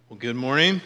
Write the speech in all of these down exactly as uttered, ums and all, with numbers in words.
Well, good morning.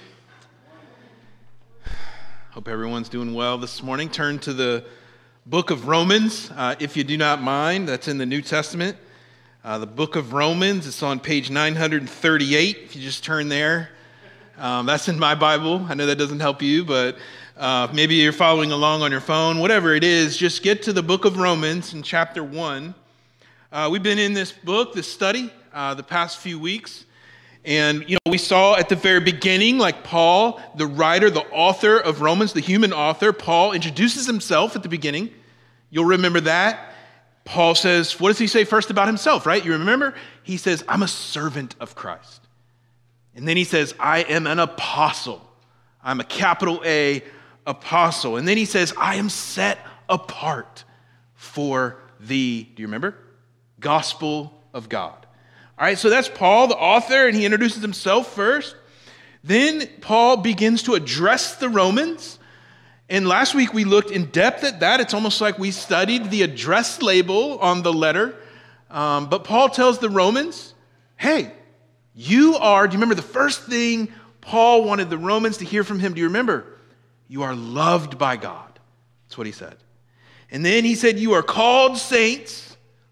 Hope everyone's doing well this morning. Turn to the book of Romans, uh, if you do not mind. That's in the New Testament. Uh, the book of Romans, it's on page nine thirty-eight, if you just turn there. Um, that's in my Bible. I know that doesn't help you, but uh, maybe you're following along on your phone. Whatever it is, just get to the book of Romans in chapter one. Uh, we've been in this book, this study, uh, the past few weeks. And, you know, we saw at the very beginning, like Paul, the writer, the author of Romans, the human author, Paul introduces himself at the beginning. You'll remember that. Paul says, what does he say first about himself, right? You remember? He says, I'm a servant of Christ. And then he says, I am an apostle. I'm a capital A apostle. And then he says, I am set apart for the, do you remember? Gospel of God. All right, so that's Paul, the author, and he introduces himself first. Then Paul begins to address the Romans. And last week we looked in depth at that. It's almost like we studied the address label on the letter. Um, but Paul tells the Romans, hey, you are, do you remember the first thing Paul wanted the Romans to hear from him? Do you remember? You are loved by God. That's what he said. And then he said, you are called saints.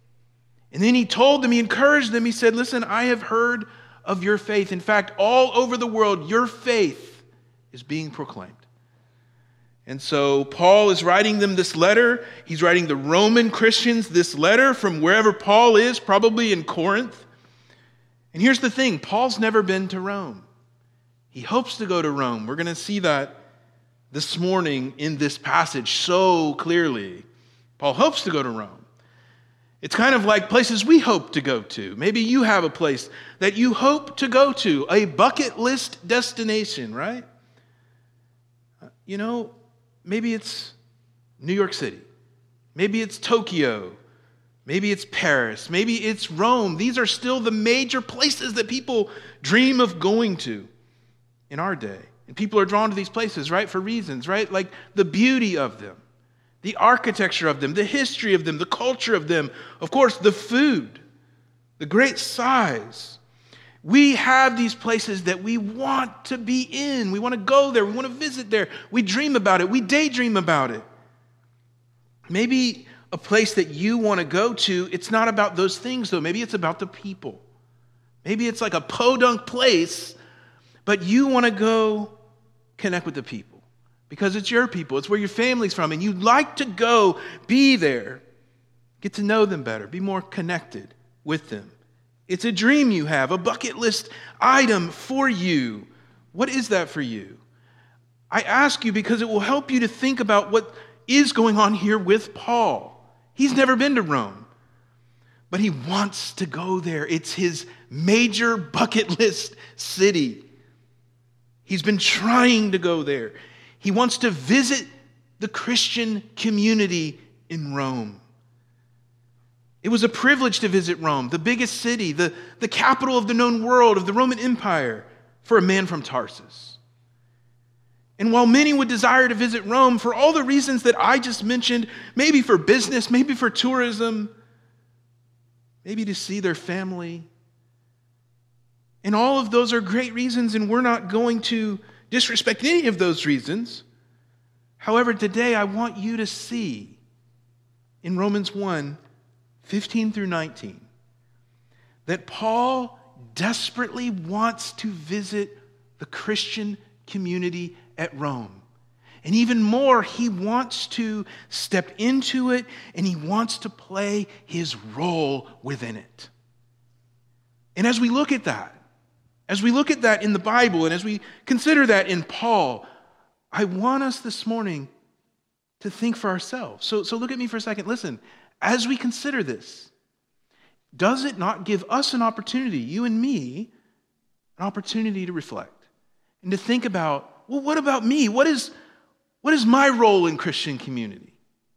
And then he told them, he encouraged them, he said, listen, I have heard of your faith. In fact, all over the world, your faith is being proclaimed. And so Paul is writing them this letter. He's writing the Roman Christians this letter from wherever Paul is, probably in Corinth. And here's the thing, Paul's never been to Rome. He hopes to go to Rome. We're going to see that this morning in this passage so clearly. Paul hopes to go to Rome. It's kind of like places we hope to go to. Maybe you have a place that you hope to go to, a bucket list destination, right? You know, maybe it's New York City. Maybe it's Tokyo. Maybe it's Paris. Maybe it's Rome. These are still the major places that people dream of going to in our day. And people are drawn to these places, right, for reasons, right? Like the beauty of them. The architecture of them, the history of them, the culture of them, of course, the food, the great size. We have these places that we want to be in. We want to go there. We want to visit there. We dream about it. We daydream about it. Maybe a place that you want to go to, it's not about those things, though. Maybe it's about the people. Maybe it's like a podunk place, but you want to go connect with the people. Because it's your people, it's where your family's from, and you'd like to go be there, get to know them better, be more connected with them. It's a dream you have, a bucket list item for you. What is that for you? I ask you because it will help you to think about what is going on here with Paul. He's never been to Rome, but he wants to go there. It's his major bucket list city. He's been trying to go there. He wants to visit the Christian community in Rome. It was a privilege to visit Rome, the biggest city, the, the capital of the known world, of the Roman Empire, for a man from Tarsus. And while many would desire to visit Rome for all the reasons that I just mentioned, maybe for business, maybe for tourism, maybe to see their family, and all of those are great reasons, and we're not going to disrespect any of those reasons. However, today I want you to see in Romans one, fifteen through nineteen, that Paul desperately wants to visit the Christian community at Rome. And even more, he wants to step into it and he wants to play his role within it. And as we look at that, As we look at that in the Bible and as we consider that in Paul, I want us this morning to think for ourselves. So, so look at me for a second. Listen, as we consider this, does it not give us an opportunity, you and me, an opportunity to reflect and to think about, well, what about me? What is, what is my role in Christian community?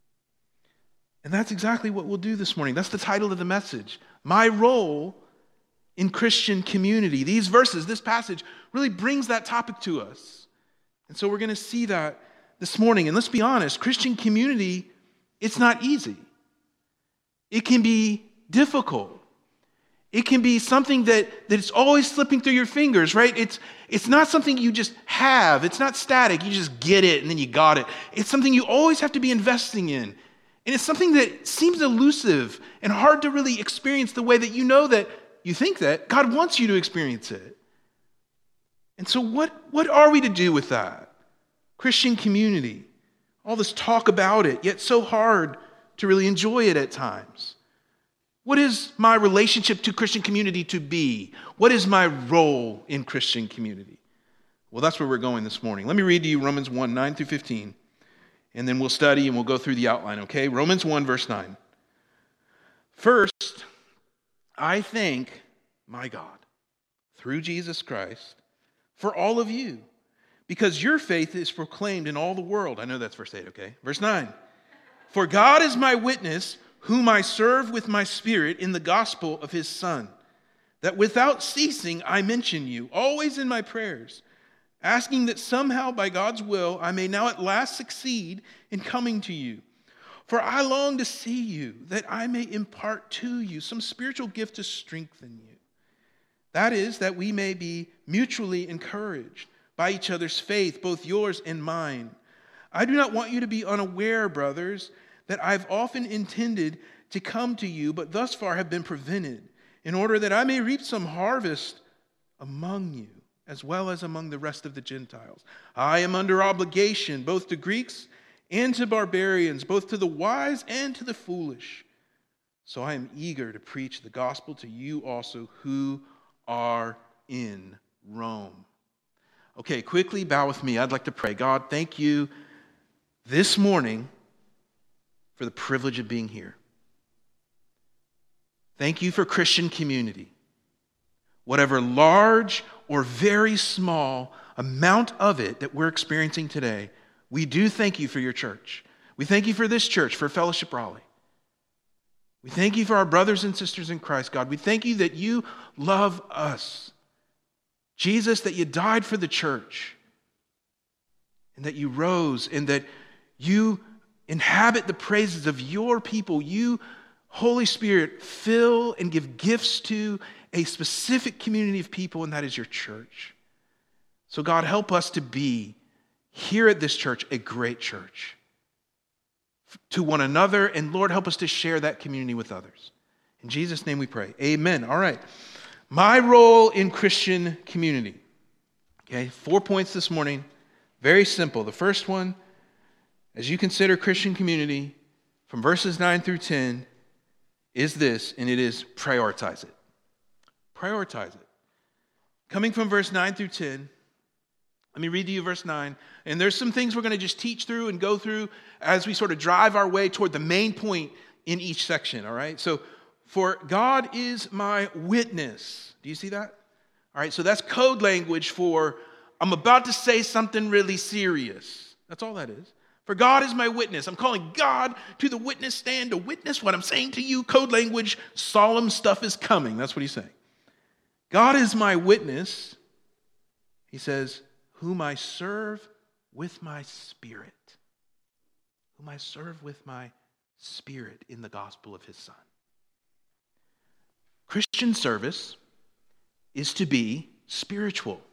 And that's exactly what we'll do this morning. That's the title of the message, My Role in Christian Community. These verses, this passage, really brings that topic to us. And so we're going to see that this morning. And let's be honest, Christian community, it's not easy. It can be difficult. It can be something that, that it's always slipping through your fingers, right? It's, it's not something you just have. It's not static. You just get it and then you got it. It's something you always have to be investing in. And it's something that seems elusive and hard to really experience the way that you know that you think that God wants you to experience it. And so what, what are we to do with that? Christian community, all this talk about it, yet so hard to really enjoy it at times. What is my relationship to Christian community to be? What is my role in Christian community? Well, that's where we're going this morning. Let me read to you Romans one, nine through fifteen, and then we'll study and we'll go through the outline, okay? Romans one, verse nine. First, I thank my God, through Jesus Christ, for all of you, because your faith is proclaimed in all the world. I know that's verse eight, okay? Verse nine. For God is my witness, whom I serve with my spirit in the gospel of his Son, that without ceasing I mention you, always in my prayers, asking that somehow by God's will I may now at last succeed in coming to you. For I long to see you, that I may impart to you some spiritual gift to strengthen you. That is, that we may be mutually encouraged by each other's faith, both yours and mine. I do not want you to be unaware, brothers, that I've often intended to come to you, but thus far have been prevented, in order that I may reap some harvest among you, as well as among the rest of the Gentiles. I am under obligation, both to Greeks and to barbarians, both to the wise and to the foolish. So I am eager to preach the gospel to you also who are in Rome. Okay, quickly bow with me. I'd like to pray. God, thank you this morning for the privilege of being here. Thank you for Christian community. Whatever large or very small amount of it that we're experiencing today, we do thank you for your church. We thank you for this church, for Fellowship Raleigh. We thank you for our brothers and sisters in Christ, God. We thank you that you love us. Jesus, that you died for the church, and that you rose, and that you inhabit the praises of your people. You, Holy Spirit, fill and give gifts to a specific community of people, and that is your church. So God, help us to be, here at this church, a great church to one another, and Lord, help us to share that community with others. In Jesus' name we pray. Amen. All right. My role in Christian community. Okay, four points this morning. Very simple. The first one, as you consider Christian community, from verses nine through ten, is this, and it is prioritize it. Prioritize it. Coming from verse nine through ten, let me read to you verse nine. And there's some things we're going to just teach through and go through as we sort of drive our way toward the main point in each section, all right? So, for God is my witness. Do you see that? All right, so that's code language for I'm about to say something really serious. That's all that is. For God is my witness. I'm calling God to the witness stand to witness what I'm saying to you. Code language, solemn stuff is coming. That's what he's saying. God is my witness. He says, whom I serve with my spirit. Whom I serve with my spirit in the gospel of his Son. Christian service is to be spiritual.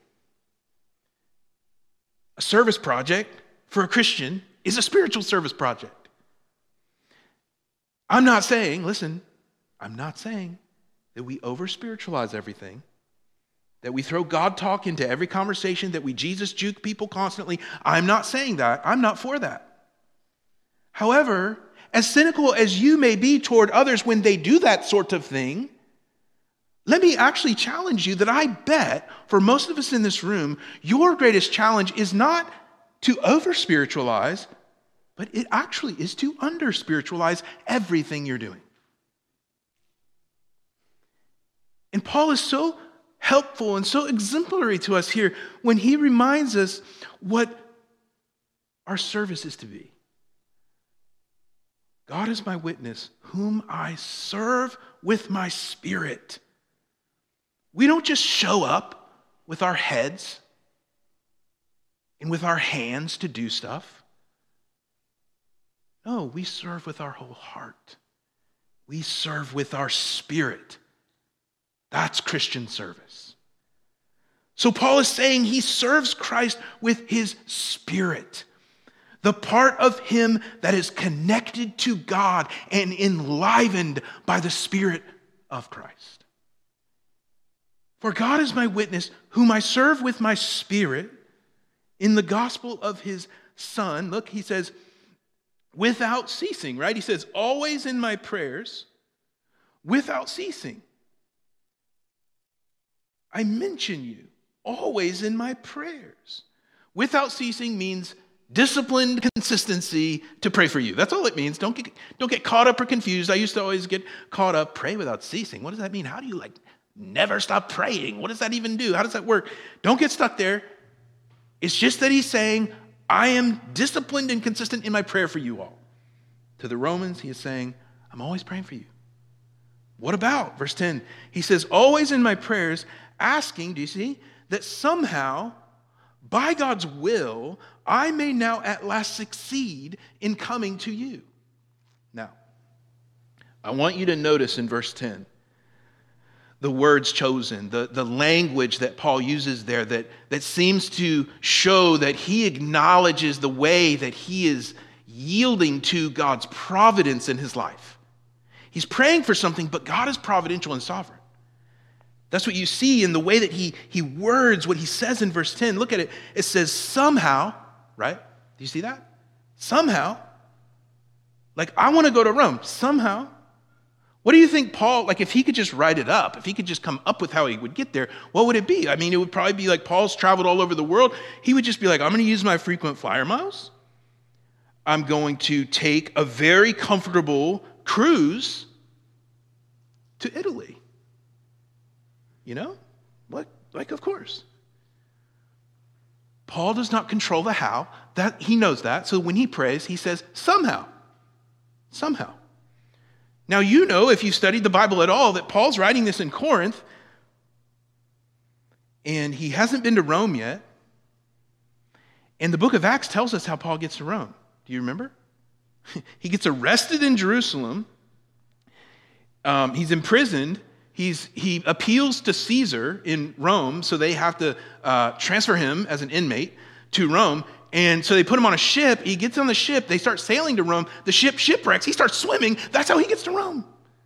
A service project for a Christian is a spiritual service project. I'm not saying, listen, I'm not saying that we over-spiritualize everything, that we throw God talk into every conversation, that we Jesus juke people constantly. I'm not saying that. I'm not for that. However, as cynical as you may be toward others when they do that sort of thing, let me actually challenge you that I bet for most of us in this room, your greatest challenge is not to over-spiritualize, but it actually is to under-spiritualize everything you're doing. And Paul is so helpful and so exemplary to us here when he reminds us what our service is to be. God is my witness, whom I serve with my spirit. We don't just show up with our heads and with our hands to do stuff. No, we serve with our whole heart. We serve with our spirit. That's Christian service. So Paul is saying he serves Christ with his spirit, the part of him that is connected to God and enlivened by the Spirit of Christ. For God is my witness, whom I serve with my spirit in the gospel of his Son. Look, he says, without ceasing, right? He says, always in my prayers, without ceasing. I mention you always in my prayers. Without ceasing means disciplined consistency to pray for you. That's all it means. Don't get, don't get caught up or confused. I used to always get caught up, pray without ceasing. What does that mean? How do you like never stop praying? What does that even do? How does that work? Don't get stuck there. It's just that he's saying, I am disciplined and consistent in my prayer for you all. To the Romans, he is saying, I'm always praying for you. What about? Verse ten, he says, always in my prayers, asking, do you see, that somehow, by God's will, I may now at last succeed in coming to you. Now, I want you to notice in verse ten, the words chosen, the, the language that Paul uses there that, that seems to show that he acknowledges the way that he is yielding to God's providence in his life. He's praying for something, but God is providential and sovereign. That's what you see in the way that he, he words what he says in verse ten. Look at it. It says, somehow, right? Do you see that? Somehow. Like, I want to go to Rome. Somehow. What do you think Paul, like if he could just write it up, if he could just come up with how he would get there, what would it be? I mean, it would probably be like Paul's traveled all over the world. He would just be like, I'm going to use my frequent flyer miles. I'm going to take a very comfortable cruise to Italy. You know? What? Like, of course. Paul does not control the how. That he knows that. So when he prays, he says, somehow. Somehow. Now, you know, if you've studied the Bible at all, that Paul's writing this in Corinth, and he hasn't been to Rome yet. And the book of Acts tells us how Paul gets to Rome. Do you remember? He gets arrested in Jerusalem. Um, he's imprisoned. He's, he appeals to Caesar in Rome, so they have to uh, transfer him as an inmate to Rome. And so they put him on a ship. He gets on the ship. They start sailing to Rome. The ship shipwrecks. He starts swimming. That's how he gets to Rome.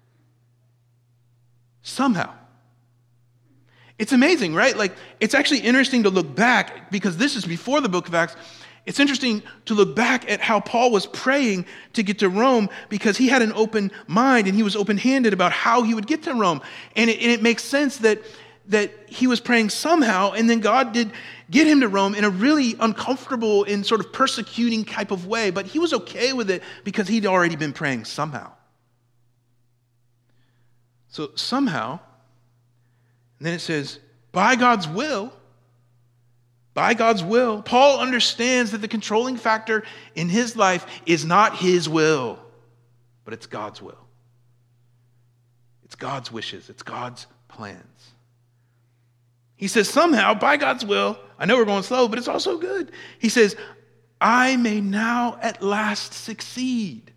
Somehow. It's amazing, right? Like, it's actually interesting to look back, because this is before the book of Acts. It's interesting to look back at how Paul was praying to get to Rome, because he had an open mind and he was open-handed about how he would get to Rome. And it, and it makes sense that, that he was praying somehow, and then God did get him to Rome in a really uncomfortable and sort of persecuting type of way. But he was okay with it because he'd already been praying somehow. So somehow, and then it says, by God's will, by God's will, Paul understands that the controlling factor in his life is not his will, but it's God's will. It's God's wishes. It's God's plans. He says, somehow, by God's will, I know we're going slow, but it's also good. He says, I may now at last succeed.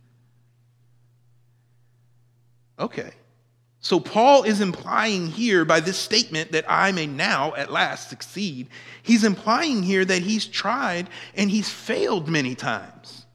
Okay. So Paul is implying here by this statement that I may now at last succeed. He's implying here that he's tried and he's failed many times.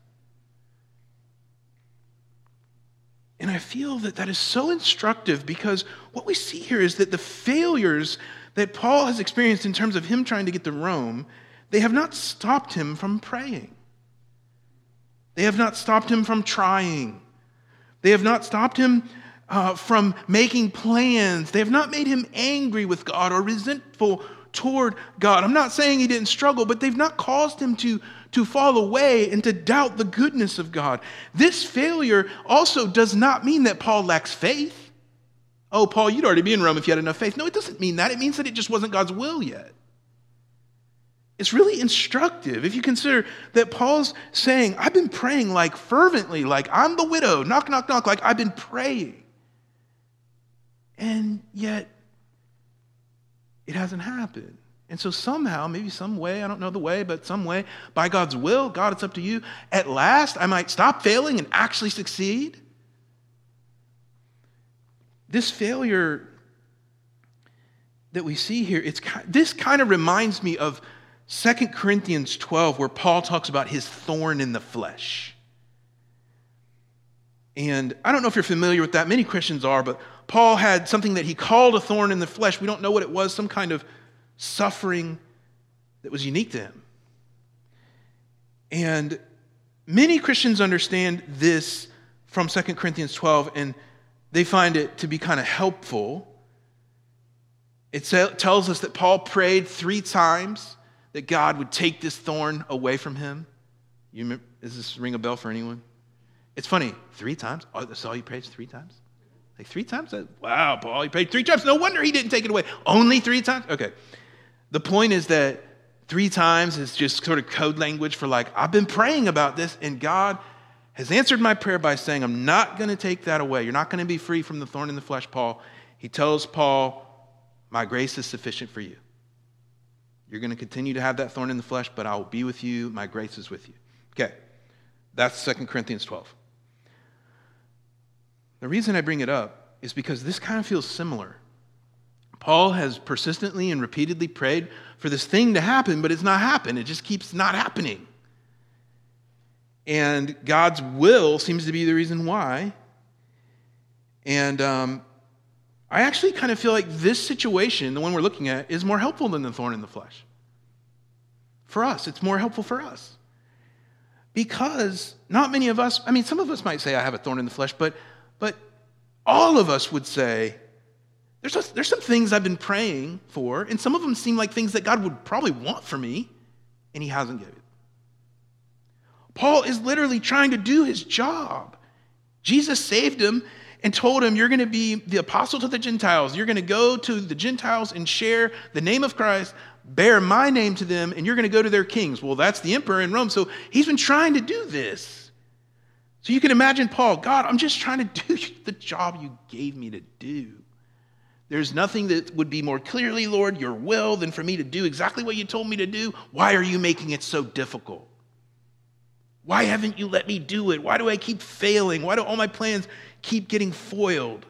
And I feel that that is so instructive, because what we see here is that the failures that Paul has experienced in terms of him trying to get to Rome, they have not stopped him from praying. They have not stopped him from trying. They have not stopped him uh, from making plans. They have not made him angry with God or resentful toward God. I'm not saying he didn't struggle, but they've not caused him to, to fall away and to doubt the goodness of God. This failure also does not mean that Paul lacks faith. Oh, Paul, you'd already be in Rome if you had enough faith. No, it doesn't mean that. It means that it just wasn't God's will yet. It's really instructive if you consider that Paul's saying, I've been praying like fervently, like I'm the widow, knock, knock, knock, like I've been praying. And yet, it hasn't happened. And so somehow, maybe some way, I don't know the way, but some way, by God's will, God, it's up to you, at last I might stop failing and actually succeed. This failure that we see here, it's this kind of reminds me of Second Corinthians twelve, where Paul talks about his thorn in the flesh. And I don't know if you're familiar with that. Many Christians are, but Paul had something that he called a thorn in the flesh. We don't know what it was, some kind of suffering that was unique to him. And many Christians understand this from Second Corinthians twelve, and they find it to be kind of helpful. It tells us that Paul prayed three times that God would take this thorn away from him. You remember, does this ring a bell for anyone? It's funny, three times? Oh, that's all he prayed, three times? Like three times? Wow, Paul, he prayed three times. No wonder he didn't take it away. Only three times? Okay. The point is that three times is just sort of code language for like, I've been praying about this, and God has answered my prayer by saying, I'm not going to take that away. You're not going to be free from the thorn in the flesh, Paul. He tells Paul, my grace is sufficient for you. You're going to continue to have that thorn in the flesh, but I will be with you. My grace is with you. Okay, that's Second Corinthians twelve. The reason I bring it up is because this kind of feels similar. Paul has persistently and repeatedly prayed for this thing to happen, but it's not happened. It just keeps not happening. And God's will seems to be the reason why. And um, I actually kind of feel like this situation, the one we're looking at, is more helpful than the thorn in the flesh. For us, it's more helpful for us. Because not many of us, I mean, some of us might say I have a thorn in the flesh, but but all of us would say, there's, a, there's some things I've been praying for, and some of them seem like things that God would probably want for me, and he hasn't given it. Paul is literally trying to do his job. Jesus saved him and told him, you're going to be the apostle to the Gentiles. You're going to go to the Gentiles and share the name of Christ, bear my name to them, and you're going to go to their kings. Well, that's the emperor in Rome. So he's been trying to do this. So you can imagine Paul, God, I'm just trying to do the job you gave me to do. There's nothing that would be more clearly, Lord, your will than for me to do exactly what you told me to do. Why are you making it so difficult? Why haven't you let me do it? Why do I keep failing? Why do all my plans keep getting foiled?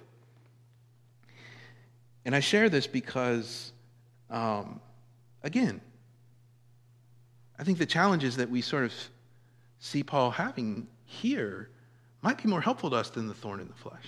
And I share this because, um, again, I think the challenges that we sort of see Paul having here might be more helpful to us than the thorn in the flesh.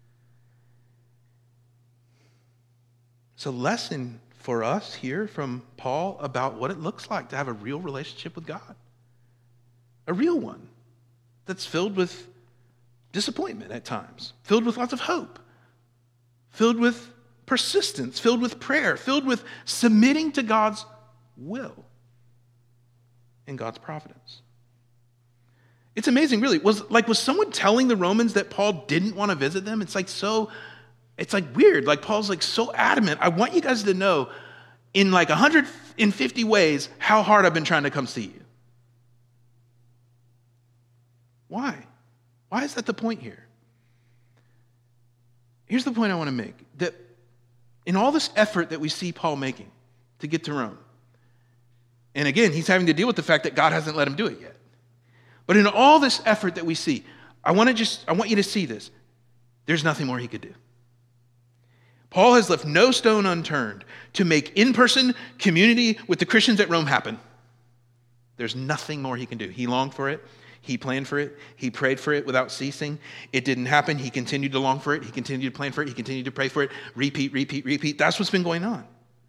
It's a lesson for us here from Paul about what it looks like to have a real relationship with God. A real one that's filled with disappointment at times, filled with lots of hope, filled with persistence, filled with prayer, filled with submitting to God's will and God's providence. It's amazing, really. Was like was someone telling the Romans that Paul didn't want to visit them? It's like so, it's like weird. Like Paul's like so adamant. I want you guys to know in like one hundred fifty ways how hard I've been trying to come see you. Why? Why is that the point here? Here's the point I want to make. That in all this effort that we see Paul making to get to Rome, and again, he's having to deal with the fact that God hasn't let him do it yet. But in all this effort that we see, I want to just, I want you to see this. There's nothing more he could do. Paul has left no stone unturned to make in-person community with the Christians at Rome happen. There's nothing more he can do. He longed for it. He planned for it. He prayed for it without ceasing. It didn't happen. He continued to long for it. He continued to plan for it. He continued to pray for it. Repeat, repeat, repeat. That's what's been going on.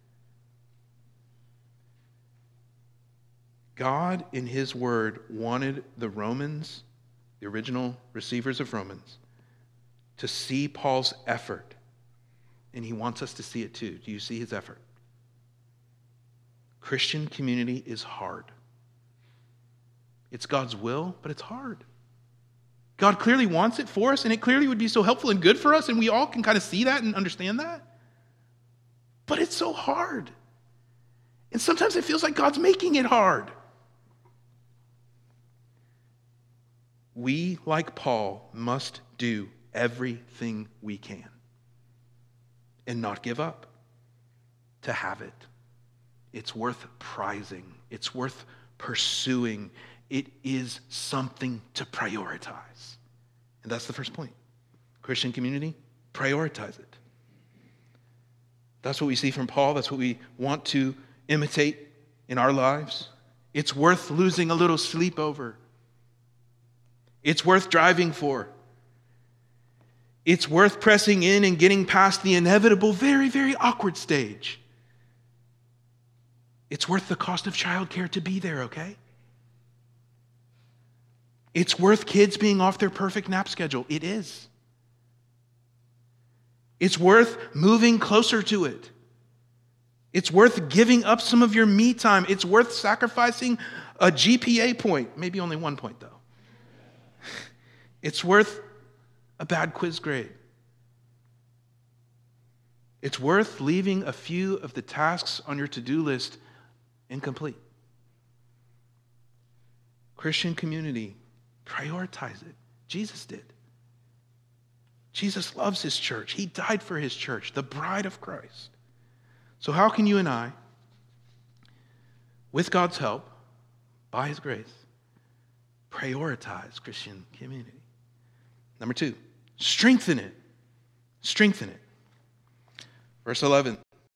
God, in his word, wanted the Romans, the original receivers of Romans, to see Paul's effort. And he wants us to see it too. Do you see his effort? Christian community is hard. It's God's will, but it's hard. God clearly wants it for us, and it clearly would be so helpful and good for us, and we all can kind of see that and understand that. But it's so hard. And sometimes it feels like God's making it hard. We, like Paul, must do everything we can and not give up to have it. It's worth prizing. It's worth pursuing. It is something to prioritize. And that's the first point. Christian community, prioritize it. That's what we see from Paul. That's what we want to imitate in our lives. It's worth losing a little sleep over. It's worth driving for. It's worth pressing in and getting past the inevitable, very, very awkward stage. It's worth the cost of childcare to be there, okay? It's worth kids being off their perfect nap schedule. It is. It's worth moving closer to it. It's worth giving up some of your me time. It's worth sacrificing a G P A point. Maybe only one point, though. It's worth a bad quiz grade. It's worth leaving a few of the tasks on your to-do list incomplete. Christian community, prioritize it. Jesus did. Jesus loves his church. He died for his church, the bride of Christ. So how can you and I, with God's help, by his grace, prioritize Christian community? Number two, strengthen it. Strengthen it. Verse eleven.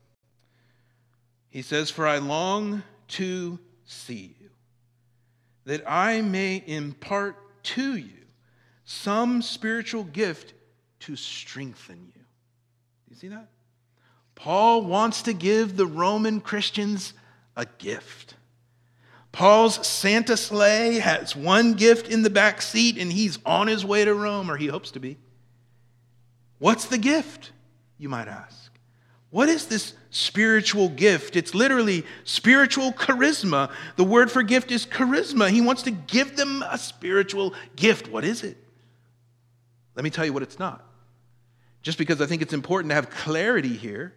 He says, "For I long to see you, that I may impart to you some spiritual gift to strengthen you." You see that? Paul wants to give the Roman Christians a gift. Paul's Santa sleigh has one gift in the back seat, and he's on his way to Rome, or he hopes to be. What's the gift, you might ask? What is this spiritual gift? It's literally spiritual charisma. The word for gift is charisma. He wants to give them a spiritual gift. What is it? Let me tell you what it's not. Just because I think it's important to have clarity here.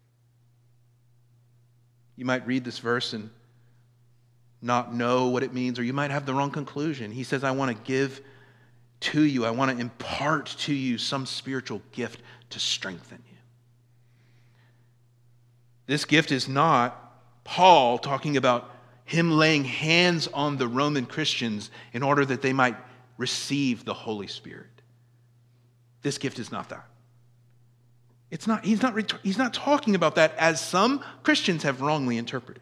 You might read this verse and not know what it means, or you might have the wrong conclusion. He says, I want to give to you, I want to impart to you some spiritual gift to strengthen you. This gift is not Paul talking about him laying hands on the Roman Christians in order that they might receive the Holy Spirit. This gift is not that. It's not, he's not, he's not talking about that as some Christians have wrongly interpreted.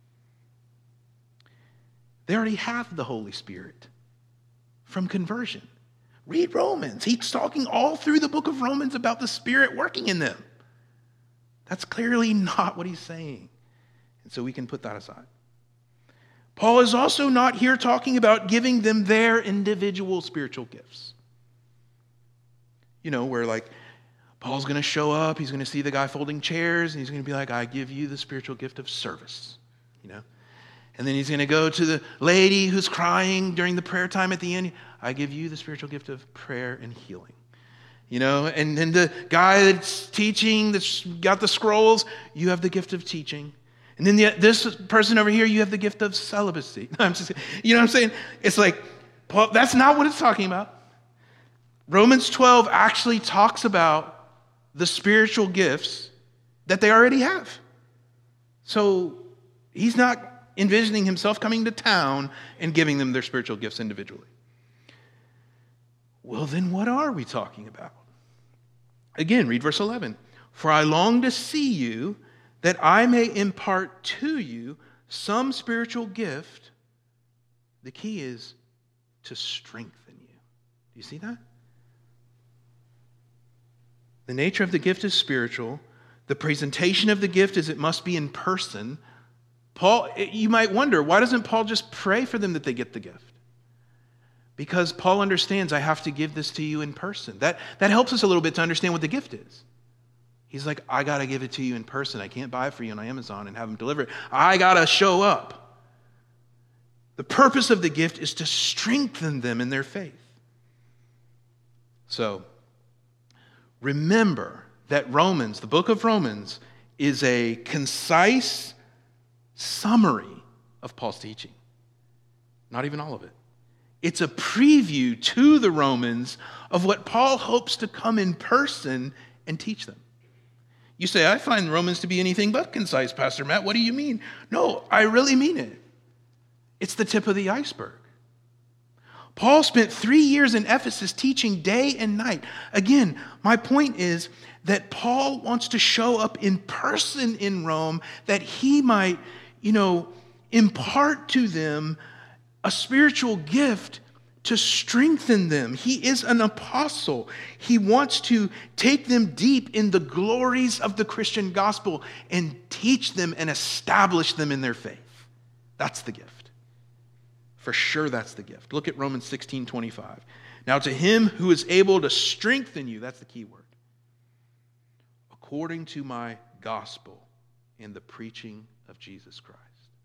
They already have the Holy Spirit from conversion. Read Romans. He's talking all through the book of Romans about the Spirit working in them. That's clearly not what he's saying. And so we can put that aside. Paul is also not here talking about giving them their individual spiritual gifts. You know, where like Paul's going to show up, he's going to see the guy folding chairs, and he's going to be like, I give you the spiritual gift of service, you know. And then he's going to go to the lady who's crying during the prayer time at the end. I give you the spiritual gift of prayer and healing. You know, and then the guy that's teaching, that's got the scrolls, you have the gift of teaching. And then the, this person over here, you have the gift of celibacy. I'm just, you know what I'm saying? It's like, Paul, that's not what it's talking about. Romans twelve actually talks about the spiritual gifts that they already have. So he's not envisioning himself coming to town and giving them their spiritual gifts individually. Well, then what are we talking about? Again, read verse eleven. For I long to see you, that I may impart to you some spiritual gift. The key is to strengthen you. Do you see that? The nature of the gift is spiritual. The presentation of the gift is it must be in person. Paul, you might wonder, why doesn't Paul just pray for them that they get the gift? Because Paul understands I have to give this to you in person. That, that helps us a little bit to understand what the gift is. He's like, I got to give it to you in person. I can't buy it for you on Amazon and have them deliver it. I got to show up. The purpose of the gift is to strengthen them in their faith. So, remember that Romans, the book of Romans, is a concise summary of Paul's teaching. Not even all of it. It's a preview to the Romans of what Paul hopes to come in person and teach them. You say, I find Romans to be anything but concise, Pastor Matt. What do you mean? No, I really mean it. It's the tip of the iceberg. Paul spent three years in Ephesus teaching day and night. Again, my point is that Paul wants to show up in person in Rome that he might, you know, impart to them a spiritual gift to strengthen them. He is an apostle. He wants to take them deep in the glories of the Christian gospel and teach them and establish them in their faith. That's the gift. For sure, that's the gift. Look at Romans sixteen twenty-five. Now to him who is able to strengthen you, that's the key word, according to my gospel and the preaching of Jesus Christ.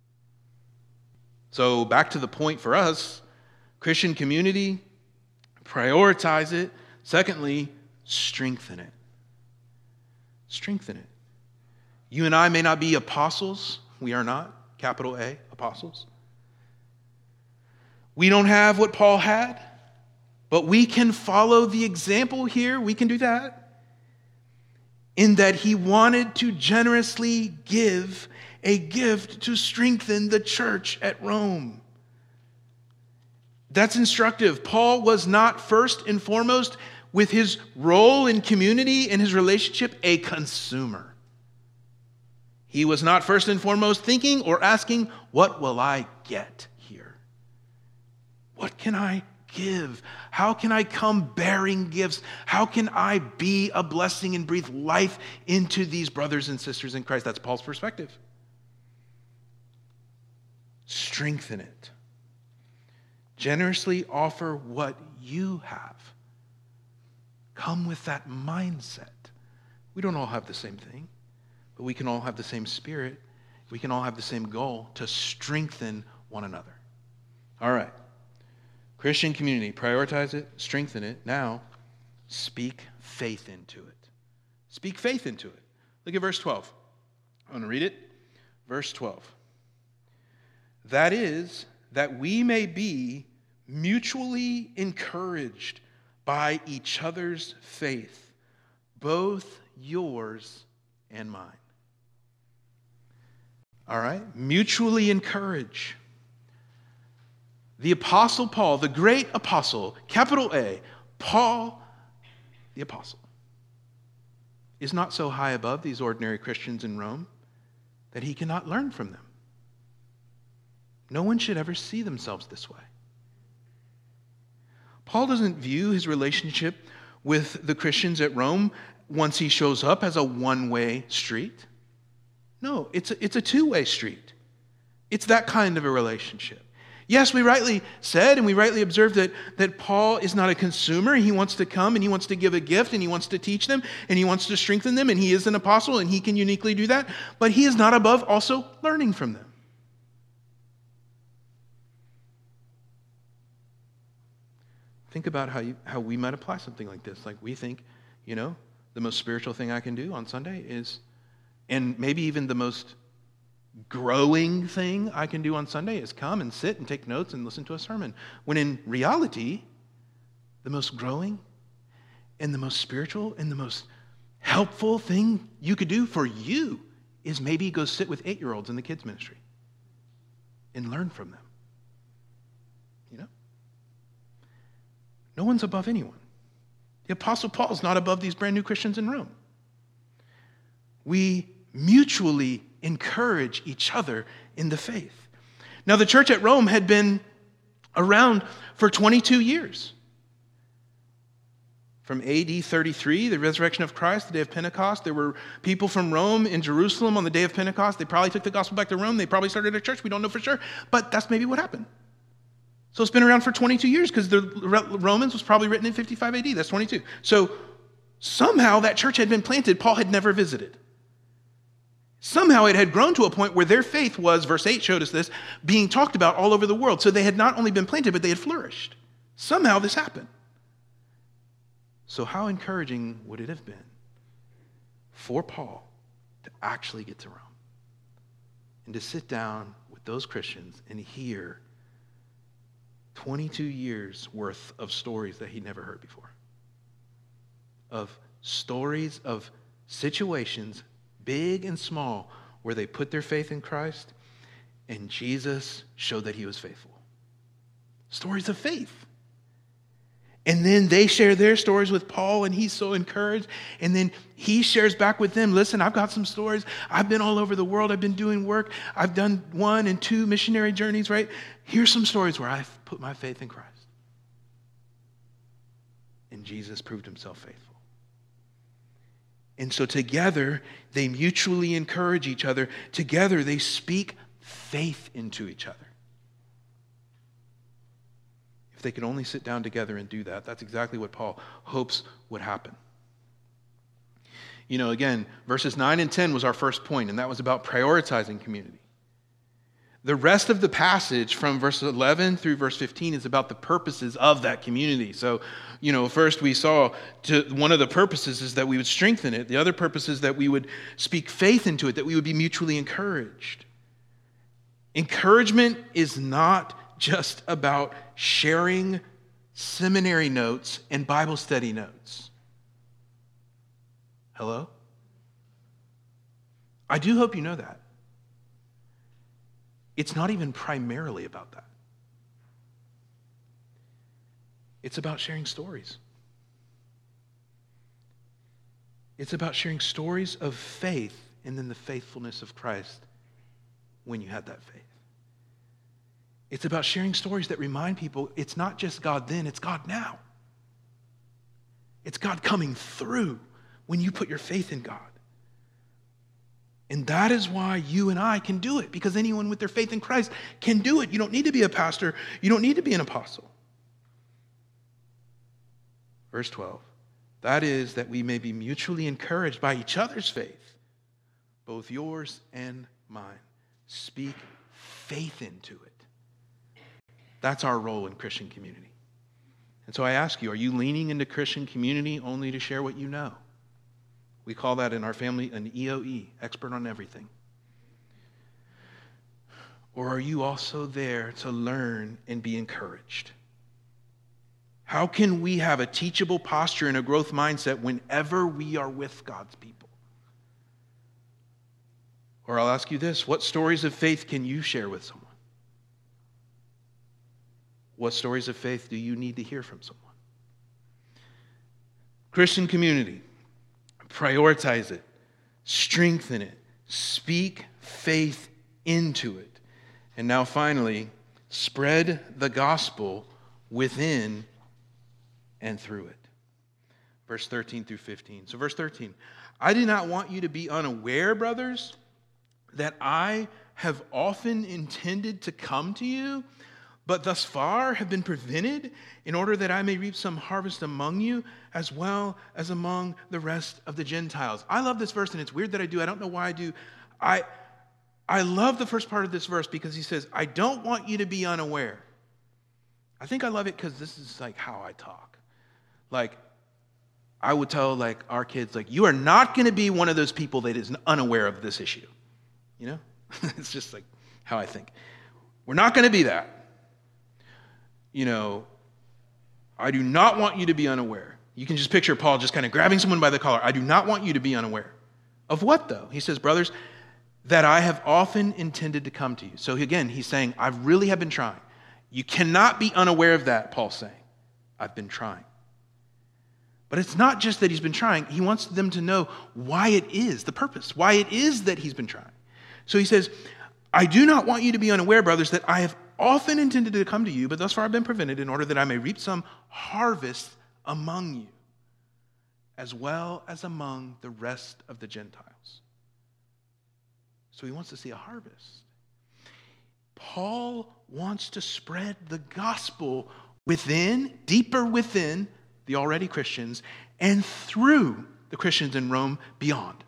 So back to the point for us, Christian community, prioritize it. Secondly, strengthen it. Strengthen it. You and I may not be apostles. We are not, capital A, apostles. We don't have what Paul had, but we can follow the example here. We can do that. In that he wanted to generously give a gift to strengthen the church at Rome. That's instructive. Paul was not first and foremost, with his role in community and his relationship, a consumer. He was not first and foremost thinking or asking, what will I get here? What can I give? How can I come bearing gifts? How can I be a blessing and breathe life into these brothers and sisters in Christ? That's Paul's perspective. Strengthen it. Generously offer what you have. Come with that mindset. We don't all have the same thing, but we can all have the same spirit. We can all have the same goal to strengthen one another. All right. Christian community, prioritize it, strengthen it. Now, speak faith into it. Speak faith into it. Look at verse twelve. I want to read it. Verse twelve. That is, that we may be mutually encouraged by each other's faith, both yours and mine. All right? Mutually encourage. The Apostle Paul, the great apostle, capital A, Paul, the apostle, is not so high above these ordinary Christians in Rome that he cannot learn from them. No one should ever see themselves this way. Paul doesn't view his relationship with the Christians at Rome once he shows up as a one-way street. No, it's a, it's a two-way street. It's that kind of a relationship. Yes, we rightly said and we rightly observed that, that Paul is not a consumer. He wants to come and he wants to give a gift and he wants to teach them and he wants to strengthen them, and he is an apostle and he can uniquely do that. But he is not above also learning from them. Think about how you, how we might apply something like this. Like we think, you know, the most spiritual thing I can do on Sunday is, and maybe even the most growing thing I can do on Sunday is come and sit and take notes and listen to a sermon. When in reality, the most growing and the most spiritual and the most helpful thing you could do for you is maybe go sit with eight-year-olds in the kids' ministry and learn from them. You know? No one's above anyone. The Apostle Paul is not above these brand new Christians in Rome. We mutually encourage each other in the faith. Now, the church at Rome had been around for twenty-two years. From A D thirty-three, the resurrection of Christ, the day of Pentecost, there were people from Rome in Jerusalem on the day of Pentecost. They probably took the gospel back to Rome. They probably started a church. We don't know for sure, but that's maybe what happened. So it's been around for twenty-two years because the Romans was probably written in fifty-five A D. That's twenty-two. So somehow that church had been planted. Paul had never visited. Somehow it had grown to a point where their faith was, verse eight showed us this, being talked about all over the world. So they had not only been planted, but they had flourished. Somehow this happened. So how encouraging would it have been for Paul to actually get to Rome and to sit down with those Christians and hear twenty-two years worth of stories that he'd never heard before, of stories of situations, big and small, where they put their faith in Christ and Jesus showed that he was faithful. Stories of faith. And then they share their stories with Paul, and he's so encouraged. And then he shares back with them, listen, I've got some stories. I've been all over the world. I've been doing work. I've done one and two missionary journeys, right? Here's some stories where I've put my faith in Christ. And Jesus proved himself faithful. And so together, they mutually encourage each other. Together, they speak faith into each other. If they could only sit down together and do that, that's exactly what Paul hopes would happen. You know, again, verses nine and ten was our first point, and that was about prioritizing community. The rest of the passage from verse eleven through verse fifteen is about the purposes of that community. So, you know, first we saw to, one of the purposes is that we would strengthen it. The other purpose is that we would speak faith into it, that we would be mutually encouraged. Encouragement is not just about sharing seminary notes and Bible study notes. Hello? I do hope you know that. It's not even primarily about that. It's about sharing stories. It's about sharing stories of faith and then the faithfulness of Christ when you had that faith. It's about sharing stories that remind people it's not just God then, it's God now. It's God coming through when you put your faith in God. And that is why you and I can do it, because anyone with their faith in Christ can do it. You don't need to be a pastor. You don't need to be an apostle. Verse twelve, that is that we may be mutually encouraged by each other's faith, both yours and mine. Speak faith into it. That's our role in Christian community. And so I ask you, are you leaning into Christian community only to share what you know? We call that in our family an E O E, expert on everything. Or are you also there to learn and be encouraged? How can we have a teachable posture and a growth mindset whenever we are with God's people? Or I'll ask you this, what stories of faith can you share with someone? What stories of faith do you need to hear from someone? Christian community, prioritize it, strengthen it, speak faith into it. And now finally, spread the gospel within and through it. Verse thirteen through fifteen. So verse thirteen, I do not want you to be unaware, brothers, that I have often intended to come to you, but thus far have been prevented, in order that I may reap some harvest among you, as well as among the rest of the Gentiles. I love this verse, and it's weird that I do. I don't know why I do. I, I love the first part of this verse because he says, I don't want you to be unaware. I think I love it because this is like how I talk. Like, I would tell like our kids, like, you are not going to be one of those people that is unaware of this issue. You know? It's just like how I think. We're not going to be that. You know, I do not want you to be unaware. You can just picture Paul just kind of grabbing someone by the collar. I do not want you to be unaware. Of what, though? He says, brothers, that I have often intended to come to you. So again, he's saying, I really have been trying. You cannot be unaware of that, Paul's saying. I've been trying. But it's not just that he's been trying. He wants them to know why it is, the purpose, why it is that he's been trying. So he says, I do not want you to be unaware, brothers, that I have often intended to come to you, but thus far I've been prevented, in order that I may reap some harvest among you, as well as among the rest of the Gentiles. So he wants to see a harvest. Paul wants to spread the gospel within, deeper within the already Christians, and through the Christians in Rome beyond.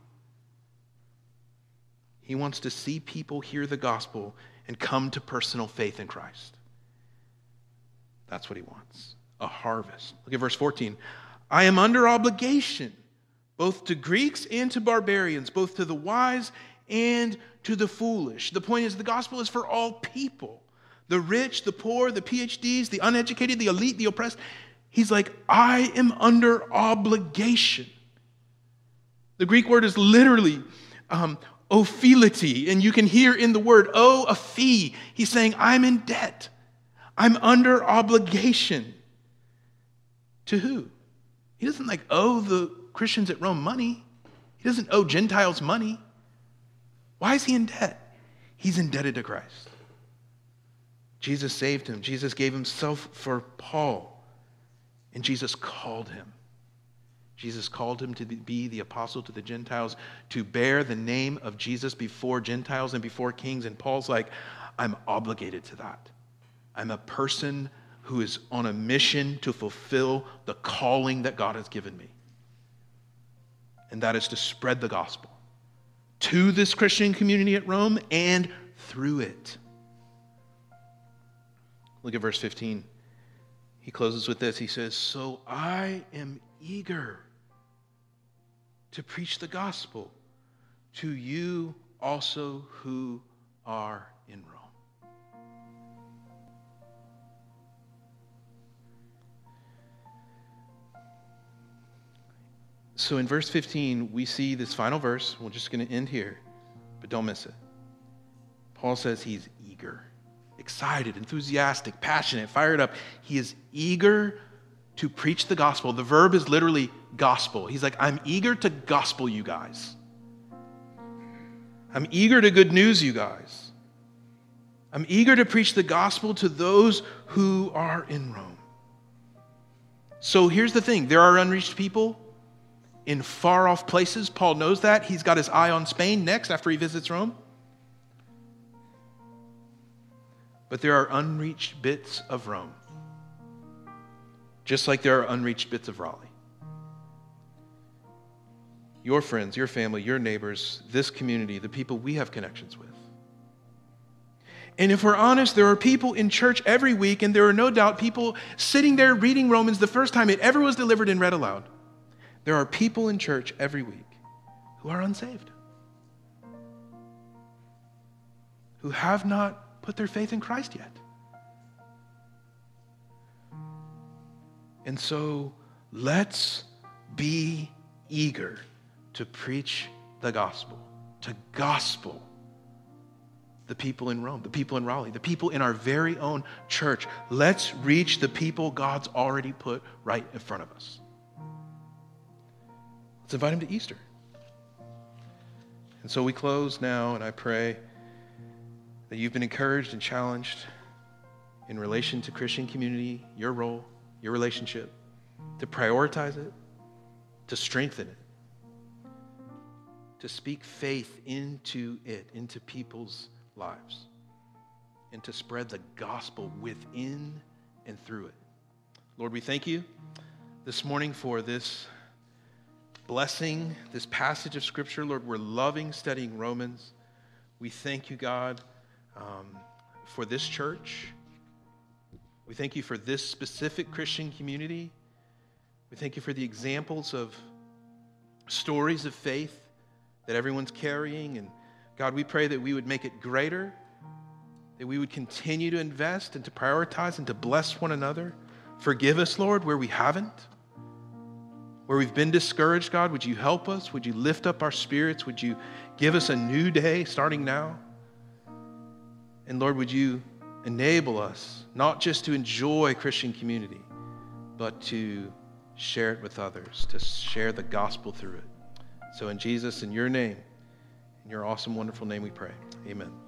He wants to see people hear the gospel and come to personal faith in Christ. That's what he wants, a harvest. Look at verse fourteen. I am under obligation, both to Greeks and to barbarians, both to the wise and to the foolish. The point is, the gospel is for all people. The rich, the poor, the P H Ds, the uneducated, the elite, the oppressed. He's like, I am under obligation. The Greek word is literally um, ophility, and you can hear in the word, oh, a fee. He's saying, I'm in debt. I'm under obligation. To who? He doesn't like owe the Christians at Rome money. He doesn't owe Gentiles money. Why is he in debt? He's indebted to Christ. Jesus saved him. Jesus gave himself for Paul. And Jesus called him. Jesus called him to be the apostle to the Gentiles, to bear the name of Jesus before Gentiles and before kings. And Paul's like, I'm obligated to that. I'm a person who is on a mission to fulfill the calling that God has given me. And that is to spread the gospel to this Christian community at Rome and through it. Look at verse fifteen. He closes with this. He says, so I am eager to preach the gospel to you also who are in Rome. So in verse fifteen, we see this final verse. We're just going to end here, but don't miss it. Paul says he's eager, excited, enthusiastic, passionate, fired up. He is eager to preach the gospel. The verb is literally gospel. He's like, I'm eager to gospel you guys. I'm eager to good news you guys. I'm eager to preach the gospel to those who are in Rome. So here's the thing. There are unreached people in far off places. Paul knows that. He's got his eye on Spain next after he visits Rome. But there are unreached bits of Rome, just like there are unreached bits of Raleigh. Your friends, your family, your neighbors, this community, the people we have connections with. And if we're honest, there are people in church every week, and there are no doubt people sitting there reading Romans the first time it ever was delivered and read aloud. There are people in church every week who are unsaved, who have not put their faith in Christ yet. And so let's be eager to preach the gospel, to gospel the people in Rome, the people in Raleigh, the people in our very own church. Let's reach the people God's already put right in front of us. Let's invite him to Easter. And so we close now, and I pray that you've been encouraged and challenged in relation to Christian community, your role, your relationship, to prioritize it, to strengthen it, to speak faith into it, into people's lives, and to spread the gospel within and through it. Lord, we thank you this morning for this blessing, this passage of Scripture. Lord, we're loving studying Romans. We thank you, God, um, for this church. We thank you for this specific Christian community. We thank you for the examples of stories of faith that everyone's carrying. And God, we pray that we would make it greater, that we would continue to invest and to prioritize and to bless one another. Forgive us, Lord, where we haven't. Where we've been discouraged, God, would you help us? Would you lift up our spirits? Would you give us a new day starting now? And Lord, would you enable us not just to enjoy Christian community, but to share it with others, to share the gospel through it. So in Jesus, in your name, in your awesome, wonderful name we pray. Amen.